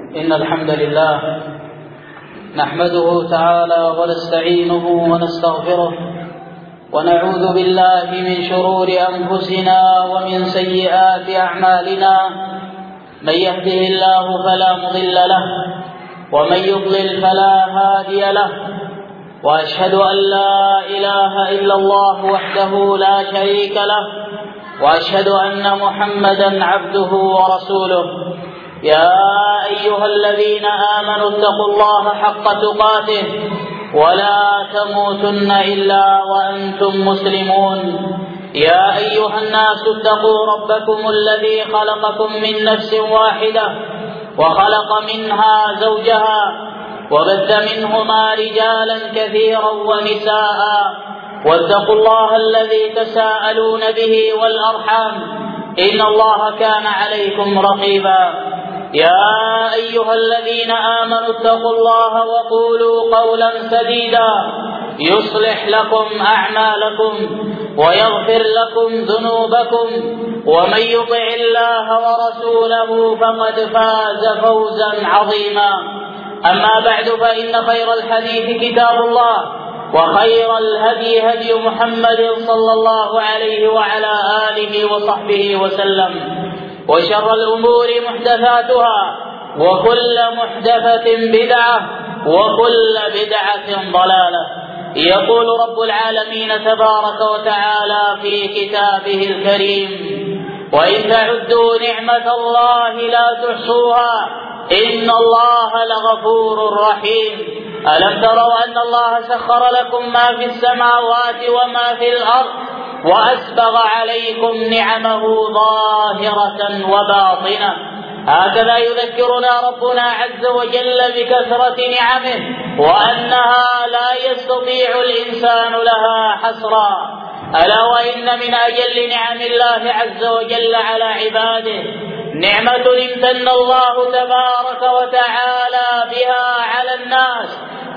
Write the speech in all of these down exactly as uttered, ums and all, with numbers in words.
إن الحمد لله نحمده تعالى ونستعينه ونستغفره ونعوذ بالله من شرور أنفسنا ومن سيئات أعمالنا. من يهده الله فلا مضل له ومن يضلل فلا هادي له، وأشهد أن لا إله إلا الله وحده لا شريك له، وأشهد أن محمدا عبده ورسوله. يا أيها الذين آمنوا اتقوا الله حق تقاته ولا تموتن إلا وأنتم مسلمون. يا أيها الناس اتقوا ربكم الذي خلقكم من نفس واحدة وخلق منها زوجها وبث منهما رجالا كثيرا ونساء، واتقوا الله الذي تساءلون به والأرحام إن الله كان عليكم رقيبا. يا أيها الذين آمنوا اتقوا الله وقولوا قولا سديدا يصلح لكم أعمالكم ويغفر لكم ذنوبكم، ومن يطع الله ورسوله فقد فاز فوزا عظيما. أما بعد، فإن خير الحديث كتاب الله، وخير الهدي هدي محمد صلى الله عليه وعلى آله وصحبه وسلم، وشر الأمور محدثاتها، وكل محدثة بدعة، وكل بدعة ضلالة. يقول رب العالمين تبارك وتعالى في كتابه الكريم: وإن تعدوا نعمة الله لا تحصوها إن الله لغفور رحيم. ألم تروا أن الله سخر لكم ما في السماوات وما في الأرض وأسبغ عليكم نعمه ظاهرة وباطنة. هكذا يذكرنا ربنا عز وجل بكثرة نعمه، وأنها لا يستطيع الإنسان لها حصرا. ألا وإن من أجل نعم الله عز وجل على عباده نعمة امتن الله تبارك وتعالى بها على الناس،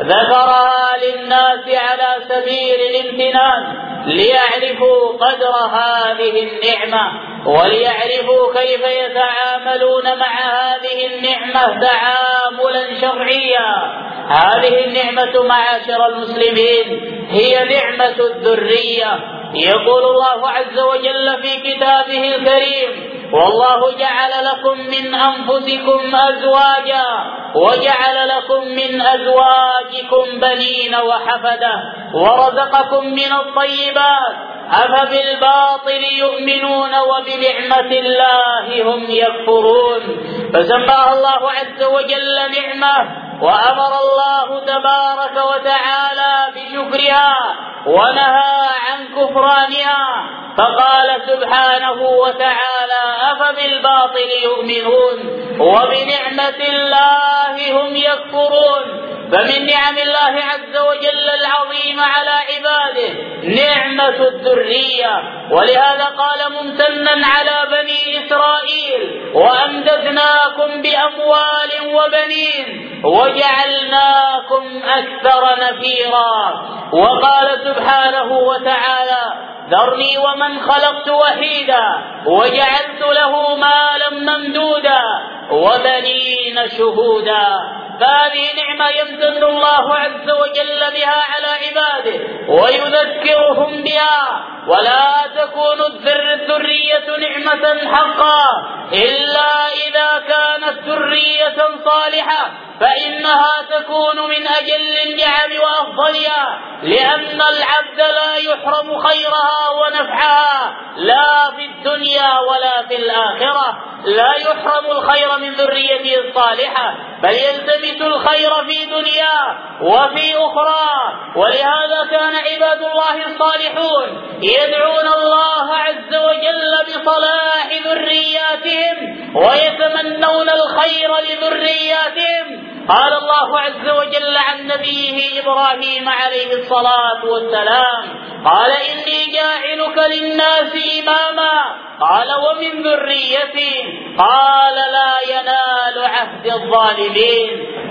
ذكرها للناس على سبيل الامتنان ليعرفوا قدر هذه النعمة، وليعرفوا كيف يتعاملون مع هذه النعمة تعاملا شرعيا. هذه النعمة معاشر المسلمين هي نعمة الذرية. يقول الله عز وجل في كتابه الكريم: والله جعل لكم من أنفسكم أزواجا وجعل لكم من أزواجكم بنين وحفدة ورزقكم من الطيبات أفبالباطل يؤمنون وبنعمة الله هم يكفرون. فسماها الله عز وجل نعمة، وأمر الله تبارك وتعالى بشكرها ونهى عن كفرانها، فقال سبحانه وتعالى: أفبالباطل يؤمنون وبنعمة الله هم يكفرون. فمن نعم الله عز وجل العظيمة على عباده نعمة الذرية، ولهذا قال ممتنا على بني إسرائيل: وأمددناكم بأموال وبنين وجعلناكم أكثر نفيرا. وقال سبحانه وتعالى: ذرني ومن خلقت وحيدا وجعلت له مالا ممدودا وبنين شهودا. فهذه نعمة يمتن الله عز وجل بها على عباده ويذكرهم بها. ولا تكون الذرية نعمة حقا إلا إذا كانت ذرية صالحة، فإنها تكون من أجل النعم وأفضلها، لأن العبد لا يحرم خيرها ونفعها لا في الدنيا ولا في الآخرة. لا يحرم الخير من ذريته الصالحة، بل يلتمس الخير في دنيا وفي أخرى. ولهذا كان عباد الله الصالحون يدعون الله عز وجل بصلاح ذرياتهم ويتمنون الخير لذرياتهم. قال الله عز وجل عن نبيه إبراهيم عليه الصلاة والسلام: قال: إني جاعلك للناس إماما. قال: ومن ذريتي؟ قال: لا ينال عهد الظالمين.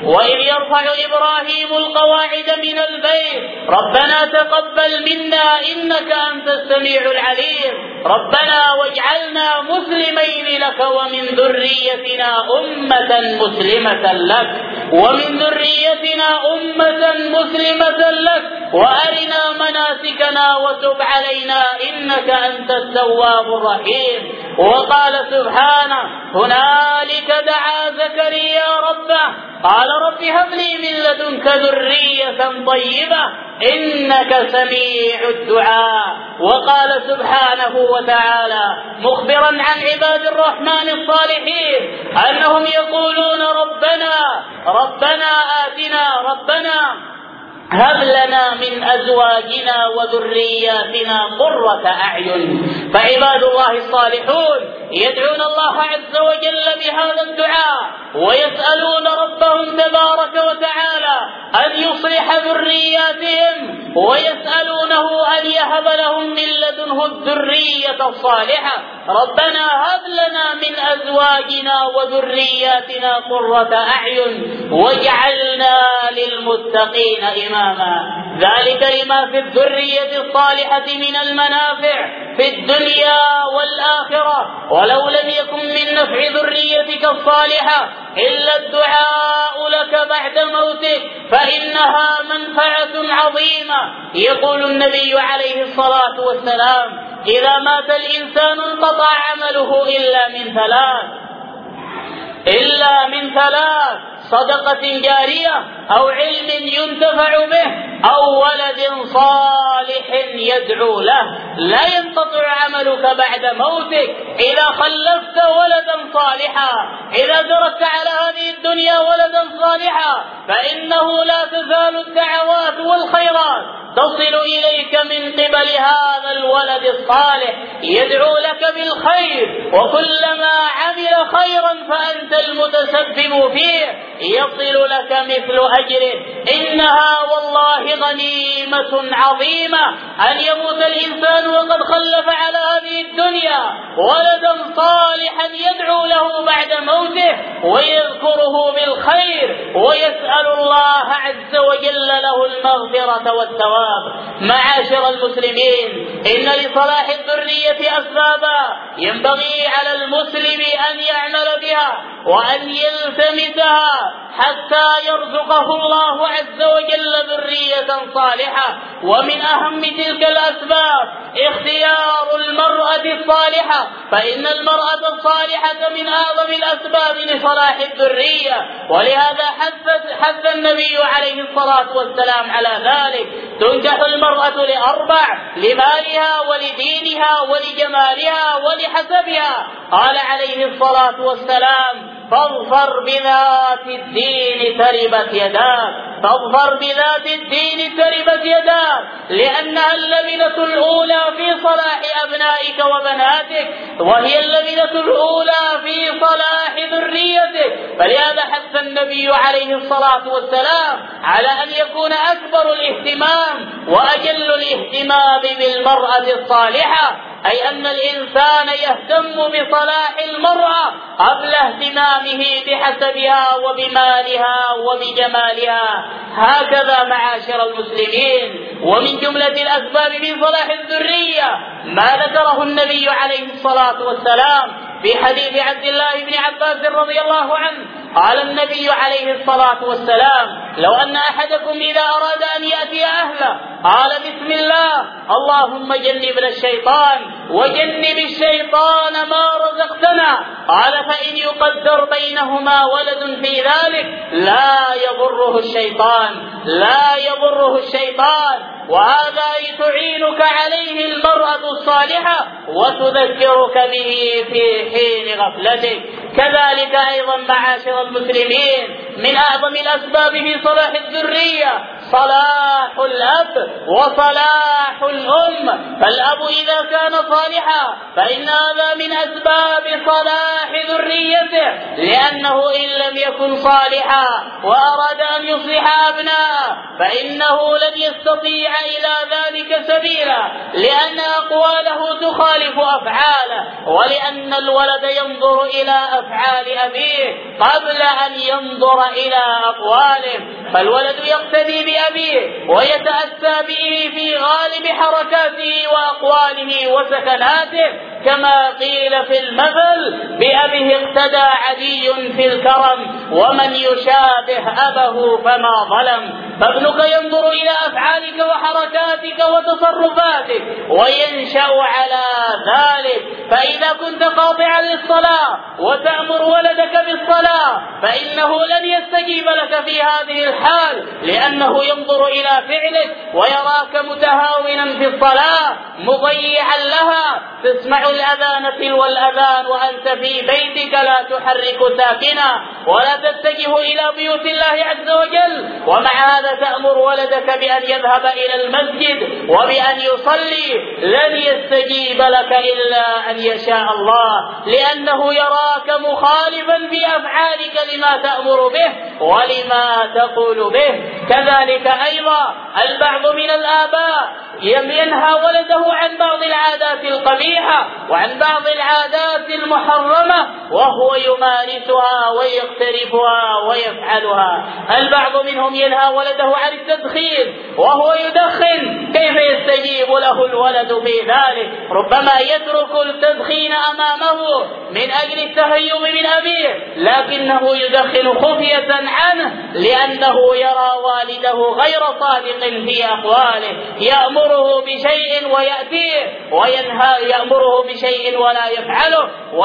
وإذ يرفع إبراهيم القواعد من البيت ربنا تقبل منا إنك أنت السميع العليم ربنا واجعلنا مسلمين لك ومن ذريتنا أمة مسلمة لك ومن ذريتنا أمة مسلمة لك وأرنا مناسكنا وتب علينا إنك أنت التواب الرحيم. وقال سبحانه هنالك دعا زكريا ربه قال رب هب لي من لدنك ذرية طيبة إنك سميع الدعاء. وقال سبحانه وتعالى مخبرا عن عباد الرحمن الصالحين أنهم يقولون ربنا ربنا آتنا ربنا هب لنا من أزواجنا وذرياتنا قرة أعين. فعباد الله الصالحون يدعون الله عز وجل بهذا الدعاء ويسألون ربهم تبارك وتعالى أن يصلح ذرياتهم ويسألونه أن يهب لهم من لدنه الذرية الصالحة. ربنا هب لنا من أزواجنا وذرياتنا قرة أعين واجعلنا للمتقين إماما. ذلك لما في الذرية الصالحة من المنافع في الدنيا والآخرة. ولو لم يكن من نفع ذريتك الصالحة إلا الدعاء لك بعد موتك فإنها منفعة عظيمة. يقول النبي عليه الصلاة والسلام إذا مات الإنسان انقطع عمله إلا من ثلاث إلا من ثلاث صدقة جارية أو علم ينتفع به أو ولد صالح يدعو له. لا ينقطع عملك بعد موتك إذا خلفت ولدا صالحا. إذا تركت على هذه الدنيا ولدا صالحا فإنه لا تزال الدعوات والخيرات تصل إليك من قبل هذا الولد الصالح يدعو لك بالخير وكلما عمل خيرا فأنت المتسبب فيه يصل لك مثل أجره. إنها والله غنيمة عظيمة أن يموت الإنسان وقد خلف على هذه الدنيا ولدا صالحا يدعو له بعد موته ويذكره بالخير ويسأل الله عز وجل له المغفرة والثواب. معاشر المسلمين إن لصلاح الذرية أسبابا ينبغي على المسلم أن يعمل بها وأن يلتمسها حتى يرزقه الله عز وجل ذرية صالحة. ومن أهم تلك الأسباب اختيار المرأة الصالحة فإن المرأة الصالحة من أعظم الأسباب لصلاح الذرية. ولهذا حث النبي عليه الصلاة والسلام على ذلك. تنكح المرأة لأربع لمالها ولدينها ولجمالها ولحسبها. قال عليه الصلاة والسلام فاظفر بذات الدين تربت يداك فاظفر بذات الدين تربت يداك لأنها اللبنة الأولى في صلاح أبنائك وبناتك وهي اللبنة الأولى في صلاح ذريتك. فلهذا حث النبي عليه الصلاة والسلام على أن يكون أكبر الاهتمام وأجل الاهتمام بالمرأة الصالحة أي أن الإنسان يهتم بصلاح المرأة قبل اهتمامه بحسبها وبمالها وبجمالها. هكذا معاشر المسلمين. ومن جملة الأسباب في صلاح الذرية ما ذكره النبي عليه الصلاة والسلام في حديث عبد الله بن عباس رضي الله عنه قال النبي عليه الصلاة والسلام لو أن أحدكم إذا أراد أن يأتي أهله قال بسم الله اللهم جنبنا الشيطان وجنب الشيطان ما رزقتنا قال فإن يقدر بينهما ولد في ذلك لا يضره الشيطان لا يضره الشيطان. وهذا تعينك عليه المرأة الصالحة وتذكرك به في حين غفلتك. كذلك أيضا معاشر المسلمين من أعظم الأسباب في صلاح الذرية صلاح الأب وصلاح الأم. فالأب إذا كان صالحا فإن هذا من أسباب صلاح ذريته لأنه إن لم يكن صالحا وأراد أن يصلح أبناءه فإنه لن يستطيع إلى ذلك سبيلا، لأن أقواله تخالف أفعاله، ولأن الولد ينظر إلى أفعال أبيه قبل أن ينظر إلى أقواله، فالولد يقتدي بأبيه ويتأسى به في غالب حركاته وأقواله وسكناته، كما قيل في المثل: بأبيه اقتدى عدي في الكرم ومن يشابه أبه فما ظلم. فابنك ينظر إلى أفعالك وحركاتك وتصرفاتك وينشأ على ذلك، فإذا كنت قاطعا للصلاة وتأمر ولدك بالصلاة فإنه لن يستجيب لك في هذه الحال، لأنه ينظر إلى فعلك ويراك متهاونا في الصلاة مضيعا لها، تسمع الأذان تلو الأذان وأنت في بيتك لا تحرك ساكنا ولا تتجه إلى بيوت الله عز وجل، ومع هذا تأمر ولدك بأن يذهب إلى المسجد وبأن يصلي، لن يستجيب لك إلا أن يشاء الله، لأنه يراك مخالفا بأفعالك لما تأمر به ولما تقول به. كذلك أيضا البعض من الآباء ينهى ولده عن بعض العادات القبيحة وعن بعض العادات المحرمة وهو يمارسها ويقترفها ويفعلها. البعض منهم ينهى ولده عن التدخين وهو يدخن، كيف يستجيب له الولد في ذلك؟ ربما يترك التدخين أمامه من أجل التهيب من أبيه، لكنه يدخن خفية عنه لأنه يرى والده غير صادق في أقواله، يأمره بشيء ويأتيه وينهى، يأمره بشيء ولا يفعله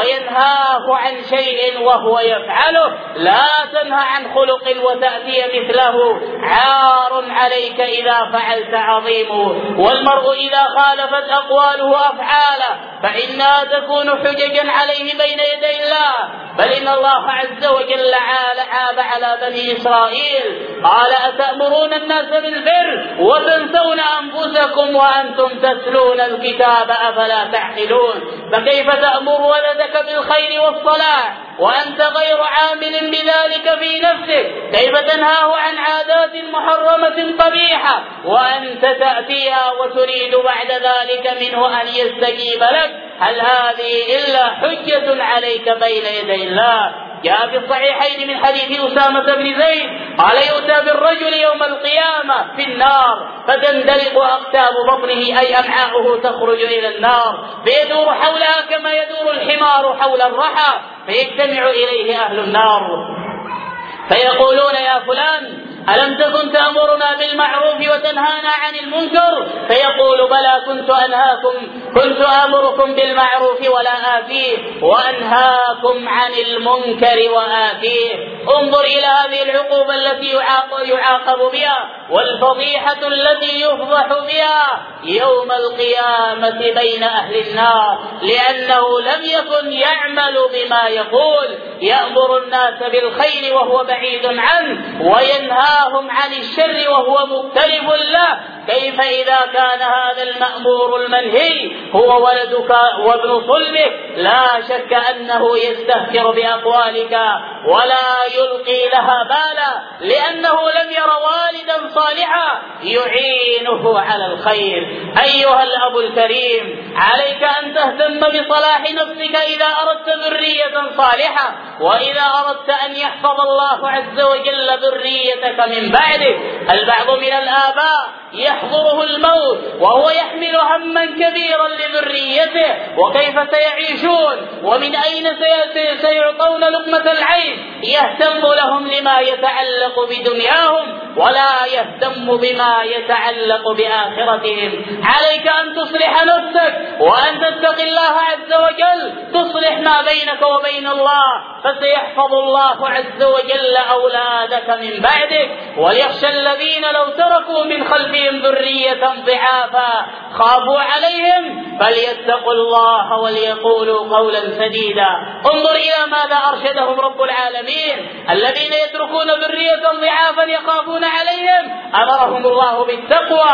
وينهاه عن شيء وهو يفعله. لا تنهى عن خلق وتأتي مثله، عار عليك إذا فعلت عظيم. والمرء إذا خالفت أقواله أفعاله فإنها تكون حججا عليه بين يدي الله، بل إن الله عز وجل عاب على بني إسرائيل قال: أتأمرون الناس بالبر وتنسون أنفسكم وأنتم تتلون الكتاب أفلا تعقلون. فكيف تأمر ولدك بالخير والصلاح وأنت غير عامل بذلك في نفسك؟ كيف تنهاه عن عادات محرمة قبيحة وأنت تأتيها وتريد بعد ذلك منه أن يستجيب لك؟ هل هذه إلا حجة عليك بين يدي الله؟ جاء في الصحيحين من حديث أسامة بن زيد قال: يؤتى بالرجل يوم القيامة في النار فتندلق أقتاب بطنه أي أمعاؤه تخرج إلى النار فيدور حولها كما يدور الحمار حول الرحى، فيجتمع إليه أهل النار فيقولون: يا فلان ألم تكن تأمرنا بالمعروف وتنهانا عن المنكر؟ فيقول: بلى كنت أنهاكم كنت آمركم بالمعروف ولا آتيه وأنهاكم عن المنكر وآتيه. انظر إلى هذه العقوبة التي يعاقب بها والفضيحة التي يفضح بها يوم القيامة بين أهل النار، لأنه لم يكن يعمل بما يقول، يأمر الناس بالخير وهو بعيد عنه وينهاهم عن الشر وهو مختلف له. كيف إذا كان هذا المأمور المنهي هو ولدك وابن صلبك؟ لا شك أنه يستهتر بأقوالك ولا يلقي لها بالا، لأنه لم ير والدا صالحا يعينه على الخير. أيها الأب الكريم، عليك أن تهتم بصلاح نفسك إذا أردت ذرية صالحة، وإذا أردت أن يحفظ الله عز وجل ذريتك من بعدك. البعض من الآباء يحضره الموت وهو يحمل هما كبيرا لذريته، وكيف سيعيشون ومن أين سيعطون لقمة العين، يهتم لهم لما يتعلق بدنياهم ولا يهتم بما يتعلق بآخرتهم. عليك أن تصلح نفسك وأن تتقي الله عز وجل، تصلح ما بينك وبين الله، فسيحفظ الله عز وجل أولادك من بعدك. وليخشى الذين لو تركوا من خلفهم ذرية ضعافا خافوا عليهم فليتقوا الله وليقولوا قولا سديدا. انظر إلى ماذا أرشدهم رب العالمين: الذين يتركون ذرية ضعافا يخافون عليهم أمرهم الله بالتقوى،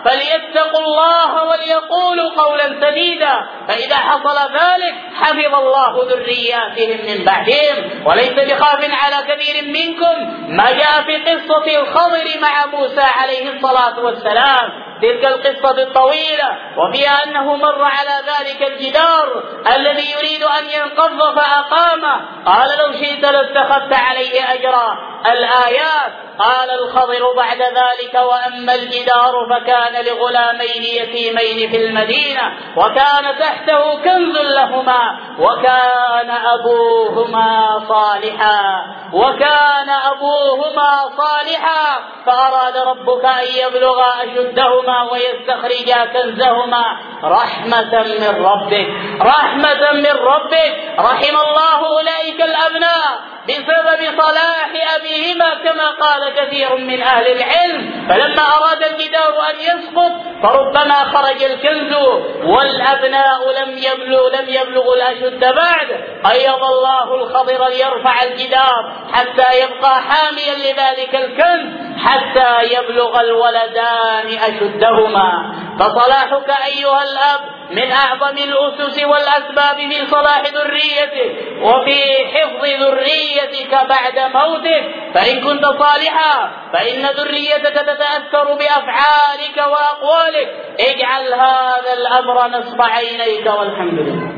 فليتقوا الله وليقولوا قولا سديدا، فإذا حصل ذلك حفظ الله ذرياتهم من بعدهم. وليس بخاف على كثير منكم ما جاء في قصة الخضر مع موسى عليه الصلاة والسلام، تلك القصة الطويلة، وفيها أنه مر على ذلك الجدار الذي يريد أن ينقض فأقامه، قال لو شئت لاتخذت عليه أجرا. الآيات قال الخضر بعد ذلك: وأما الجدار فكان لغلامين يتيمين في المدينة وكان تحته كنز لهما وكان أبوهما صالحا وكان أبوهما صالحا فأراد ربك أن يبلغا أشدهما ويستخرجا كنزهما رحمة من ربك رحمة من ربك رحم الله أولئك الأبناء بسبب صلاح أبيهما كما قال كثير من أهل العلم. فلما أراد الجدار أن يسقط فربما خرج الكنز والأبناء لم يبلغوا لم يبلغوا الأشد بعد، أيض الله الخضر ليرفع الجدار حتى يبقى حاميا لذلك الكنز حتى يبلغ الولدان أشدهما. فصلاحك أيها الأب من أعظم الأسس والأسباب في صلاح ذريتك وفي حفظ ذريتك بعد موتك، فإن كنت صالحا فإن ذريتك تتأثر بأفعالك وأقوالك. اجعل هذا الأمر نصب عينيك والحمد لله.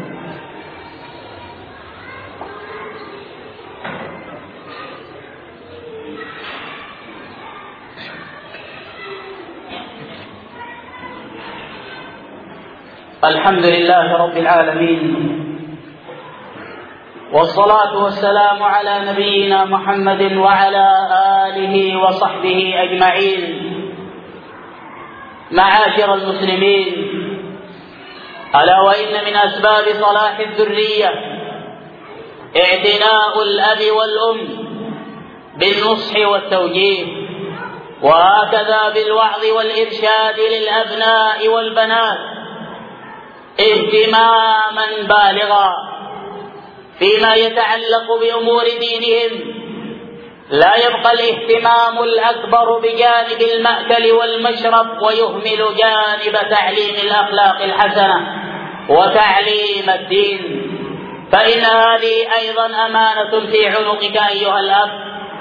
الحمد لله رب العالمين، والصلاة والسلام على نبينا محمد وعلى آله وصحبه أجمعين. معاشر المسلمين، ألا وإن من أسباب صلاح الذرية اعتناء الأب والأم بالنصح والتوجيه، وهكذا بالوعظ والإرشاد للأبناء والبنات اهتماما بالغا فيما يتعلق بأمور دينهم. لا يبقى الاهتمام الأكبر بجانب المأكل والمشرب ويهمل جانب تعليم الأخلاق الحسنة وتعليم الدين، فإن هذه أيضا أمانة في عنقك أيها الأب،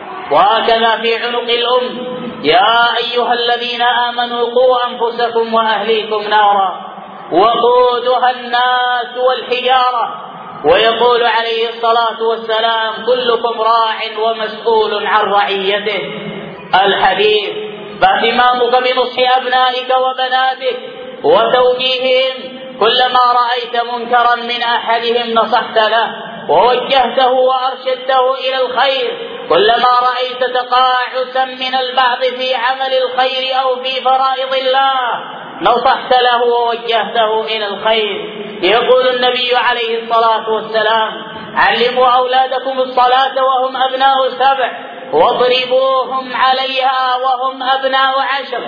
وهكذا في عنق الأم. يا أيها الذين آمنوا قوا أنفسكم وأهليكم نارا وقودها الناس والحجارة. ويقول عليه الصلاة والسلام: كلكم راع ومسؤول عن رعيته. الحديث. فاهتمامك بنصح أبنائك وبناتك وتوجيههم، كلما رأيت منكرا من أحدهم نصحت له ووجهته وأرشدته إلى الخير، كلما رأيت تقاعسا من البعض في عمل الخير أو في فرائض الله نصحت له ووجهته إلى الخير. يقول النبي عليه الصلاة والسلام: علموا أولادكم الصلاة وهم أبناء سبع واضربوهم عليها وهم أبناء عشر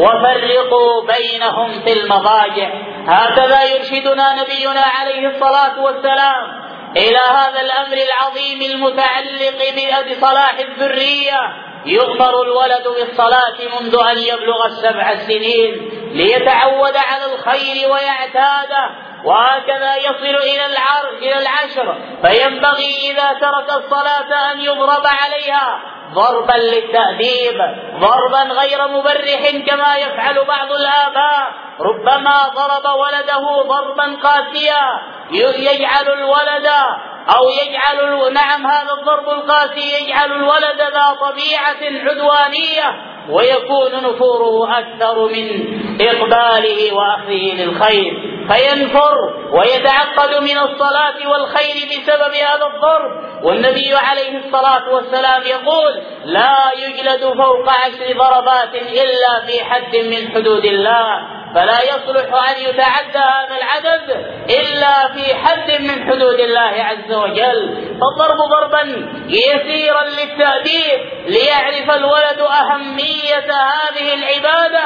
وفرقوا بينهم في المضاجع. هكذا يرشدنا نبينا عليه الصلاة والسلام إلى هذا الأمر العظيم المتعلق بصلاح الذرية. يؤمر الولد بالصلاة منذ أن يبلغ السبع السنين ليتعود على الخير ويعتاده، وهكذا يصل إلى إلى العشر، فينبغي إذا ترك الصلاة أن يضرب عليها ضربا للتأديب، ضربا غير مبرح كما يفعل بعض الآباء، ربما ضرب ولده ضربا قاسيا يجعل الولد أو يجعل نعم هذا الضرب القاسي يجعل الولد ذا طبيعة عدوانية، ويكون نفوره أكثر من إقباله وأخذه للخير، فينفر ويتعقد من الصلاة والخير بسبب هذا الضرب. والنبي عليه الصلاة والسلام يقول: لا يجلد فوق عشر ضربات إلا في حد من حدود الله، فلا يصلح أن يتعدى هذا العدد إلا في حد من حدود الله عز وجل. فالضرب ضربا يسيرا للتأديب ليعرف الولد أهمية هذه العبادة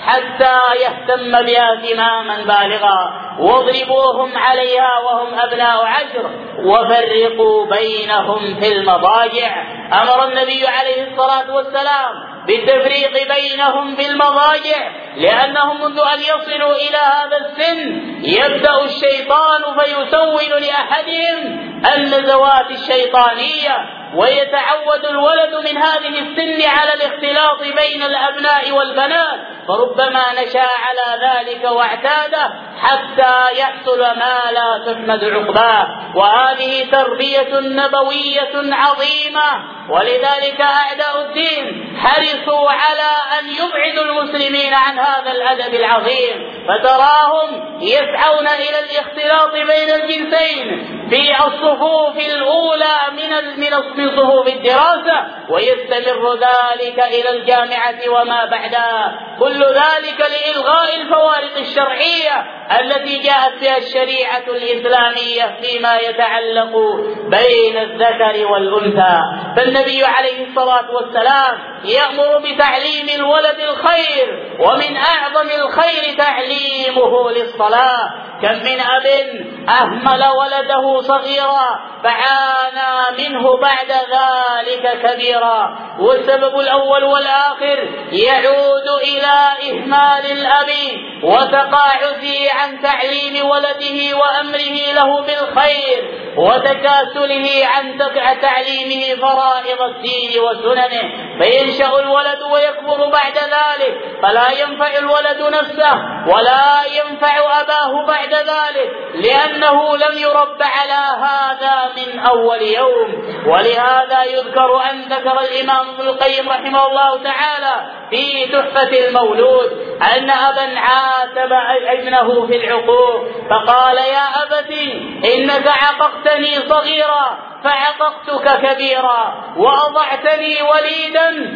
حتى يهتم بها اهتماما بالغا، واضربوهم عليها وهم أبناء عشر، وفرقوا بينهم في المضاجع. أمر النبي عليه الصلاة والسلام بالتفريق بينهم في المضاجع، لأنهم منذ أن يصلوا إلى هذا السن يبدأ الشيطان فيسول لأحدهم النزوات الشيطانية، ويتعود الولد من هذه السن على الاختلاط بين الأبناء والبنات، فربما نشأ على ذلك واعتاده حتى يحصل ما لا تحمد عقباه. وهذه تربية نبوية عظيمة، ولذلك أعداء الدين حرصوا على أن يبعدوا المسلمين عن هذا الأدب العظيم، فتراهم يسعون إلى الاختلاط بين الجنسين في الصفوف الأولى من من صفوف الدراسة، ويستمر ذلك إلى الجامعة وما بعدها، كل ذلك لإلغاء الفوارق الشرعية التي جاءت بها الشريعة الإسلامية فيما يتعلق بين الذكر والأنثى. فالنبي عليه الصلاة والسلام يأمر بتعليم الولد الخير، ومن أعظم الخير تعليمه للصلاة. كم من أب أهمل ولده صغيرا فعانى منه بعد ذلك كبيرا، والسبب الأول والآخر يعود إلى إهمال الأب وتقاعسه عن تعليم ولده وأمره له بالخير، وتكاسله عن تعليمه فرائض الدين وسننه، فينشأ الولد ويكبر بعد ذلك فلا ينفع الولد نفسه ولا ينفع أباه بعد ذلك، لأنه لم يرب على هذا من أول يوم. ولهذا يذكر أن ذكر الإمام ابن القيم رحمه الله تعالى في تحفة المولود أن أبا عاتب ابنه في العقوق فقال: يا أبتي إنك عققتني صغيرا فعققتك كبيرا، وأضعتني وليدا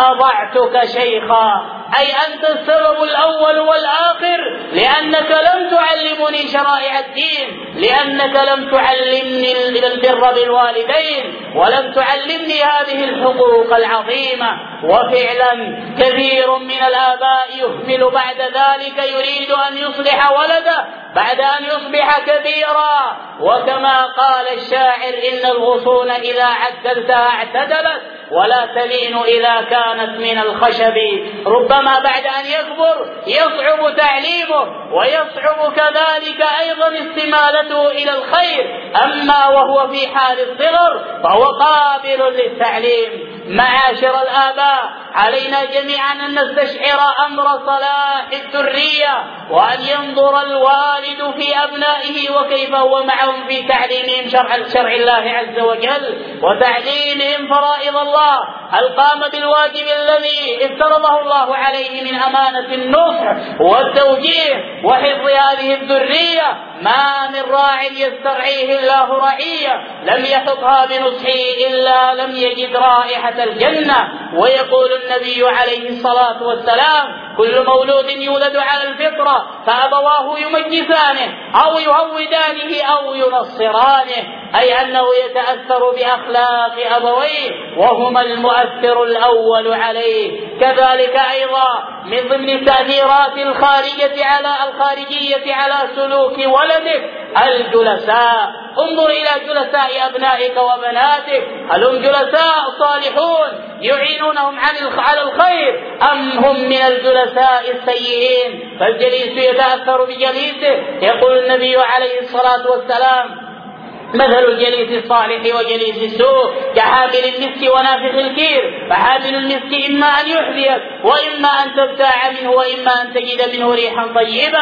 فأضعتك شيخا، أي أنت السبب الأول والآخر، لأنك لم تعلمني شرائع الدين، لأنك لم تعلمني البر بالوالدين، ولم تعلمني هذه الحقوق العظيمة. وفعلا كثير من الآباء يهمل بعد ذلك، يريد أن يصلح ولده بعد أن يصبح كبيرا، وكما قال الشاعر: إن الغصون إذا عدلتها اعتدلت ولا تلين إذا كانت من الخشب. ربما بعد أن يكبر يصعب تعليمه، ويصعب كذلك أيضا استمالته إلى الخير، أما وهو في حال الصغر فهو قابل للتعليم. معاشر الآباء، علينا جميعا أن نستشعر أمر صلاح الذرية، وأن ينظر الوالد في أبنائه وكيف هو معهم في تعليمهم شرع, شرع الله عز وجل، وتعليمهم فرائض الله. هل قام بالواجب الذي افترضه الله عليه من أمانة النصح والتوجيه وحفظ هذه الذرية؟ ما من راع يسترعيه الله رعية لم يحطها بنصحه إلا لم يجد رائحة الجنة. ويقول النبي عليه الصلاة والسلام: كل مولود يولد على الفطرة فأبواه يمجسانه أو يهودانه أو ينصرانه، أي أنه يتأثر بأخلاق أبويه وهما المؤثر الأول عليه. كذلك أيضا من ضمن التأثيرات الخارجية على الخارجية على سلوك ولدك الجلساء. انظر إلى جلساء أبنائك وبناتك، هل هم جلساء صالحون يعينونهم على الخير، أم هم من الجلساء السيئين؟ فالجليس يتأثر بجليسه. يقول النبي عليه الصلاة والسلام: مثل الجليس الصالح وجليس السوء كحامل المسك ونافخ الكير، فحامل المسك إما أن يحذيك وإما أن تبتاع منه وإما أن تجد منه ريحا طيبة،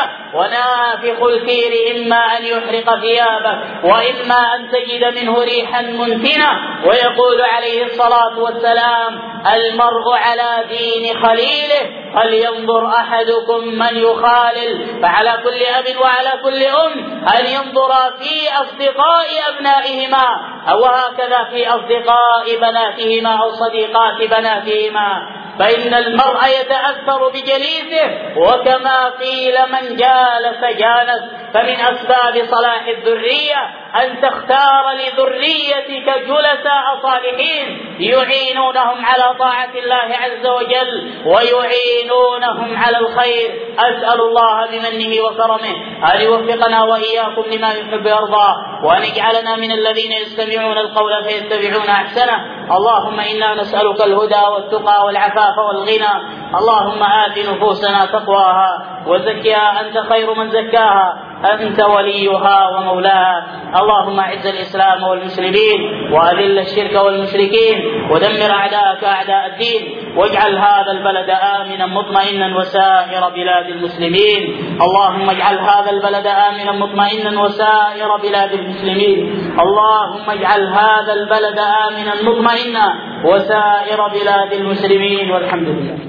ونافخ الكير إما أن يحرق ثيابك وإما أن تجد منه ريحا منتنة. ويقول عليه الصلاة والسلام: المرء على دين خليله فلينظر أحدكم من يخالل. فعلى كل أب وعلى كل أم أن ينظر في أصدقاء أبنائهما، أو هكذا في أصدقاء بناتهما أو صديقات بناتهما، فإن المرء يتأثر بجليسه، وكما قيل: من جالس جانس. فمن أسباب صلاح الذرية أن تختار لذريتك جلساء صالحين يعينونهم على طاعة الله عز وجل ويعينونهم على الخير. أسأل الله بمنه وكرمه أن يوفقنا وإياكم لما يحب ويرضى، وأن يجعلنا من الذين يستمعون القول فيتبعون أحسنه. اللهم إنا نسألك الهدى والتقى والعفاف والغنى. اللهم آت نفوسنا تقواها وزكها أنت خير من زكاها، أنت وليها ومولاها. اللهم أعز الإسلام والمسلمين وأذل الشرك والمشركين ودمر أعداءك أعداء الدين، واجعل هذا البلد آمنا مطمئنا وسائر بلاد المسلمين. اللهم اجعل هذا البلد آمنا مطمئنا وسائر بلاد المسلمين. اللهم اجعل هذا البلد آمنا مطمئنا وسائر بلاد المسلمين. والحمد لله.